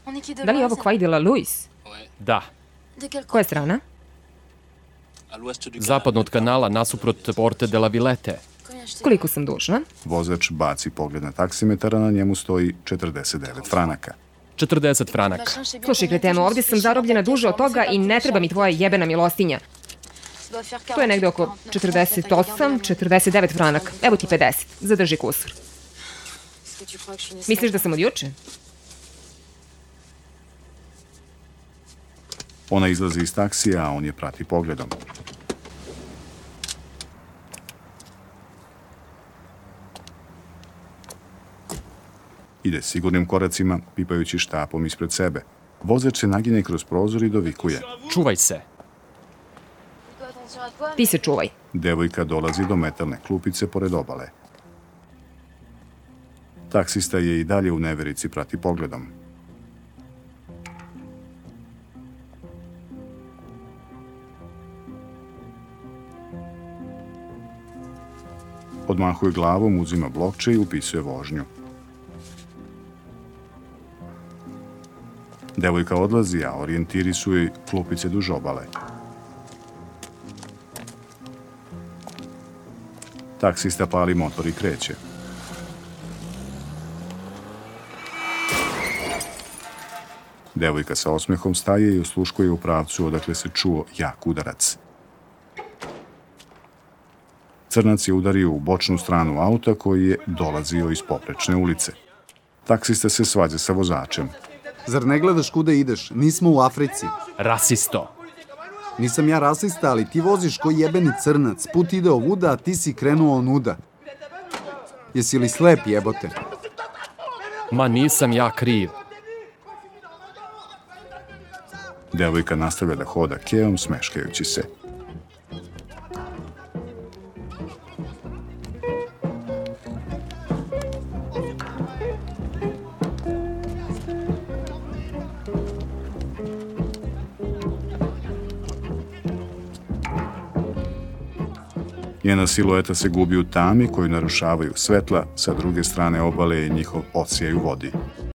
Da li je ovo Quai de la Luis? Da, Koja strana? zapadno od kanala nasuprot Porte de la Villette. Koliko sam dužna? Vozač baci pogled na taksimetar, a na njemu stoji 49 franaka. 40 franaka. Slušaj, kreteno, ovdje sam zarobljena duže od toga i ne treba mi tvoja jebena milostinja. To je negde oko 48, 49 franaka. Evo ti 50. Zadrži kusur. Misliš da sam od juče? Ona izlazi iz taksija, a on je prati pogledom. Ide sigurnim koracima, pipajući štapom ispred sebe. Vozač se naginje kroz prozor i dovikuje. Čuvaj se. Ti se čuvaj. Devojka dolazi do metalne klupice pored obale. Taksista je i dalje u neverici, prati pogledom. Odmahuje glavom, uzima blokče i upisuje vožnju. Devojka odlazi, a orijentiri su joj klupice duž obale. Taksista pali motor i kreće. Devojka sa osmehom staje i osluškuje u pravcu odakle se čuo jak udarac. Crnac je udario u bočnu stranu auta koji je dolazio iz poprečne ulice. Taksista se svađa sa vozačem. Zar ne gledaš kuda ideš? Nismo u Africi. Rasisto. Nisam ja rasista, ali ti voziš ko jebeni crnac. Put ide ovuda, a ti si krenuo onuda. Jesi li slep, jebote? Ma nisam ja kriv. Devojka nastavlja da hoda keom, smeškajući se. Njena silueta se gubi u tami koju narušavaju svetla, sa druge strane obale je njihov odsjaj u vodi.